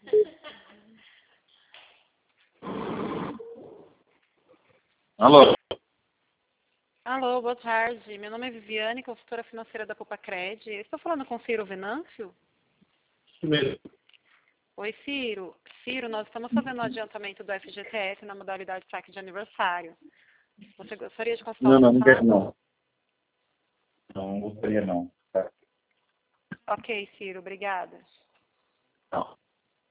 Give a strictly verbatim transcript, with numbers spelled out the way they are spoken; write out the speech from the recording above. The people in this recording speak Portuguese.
Alô? Alô, boa tarde. Meu nome é Viviane, consultora financeira da Copacred. Eu estou falando com Ciro Venâncio? Isso mesmo. Oi, Ciro. Ciro, nós estamos fazendo o adiantamento do F G T S na modalidade saque de aniversário. Você gostaria de consultar Não, o não, não quero passado? não. Não gostaria não. Tá. Ok, Ciro, obrigada. Não.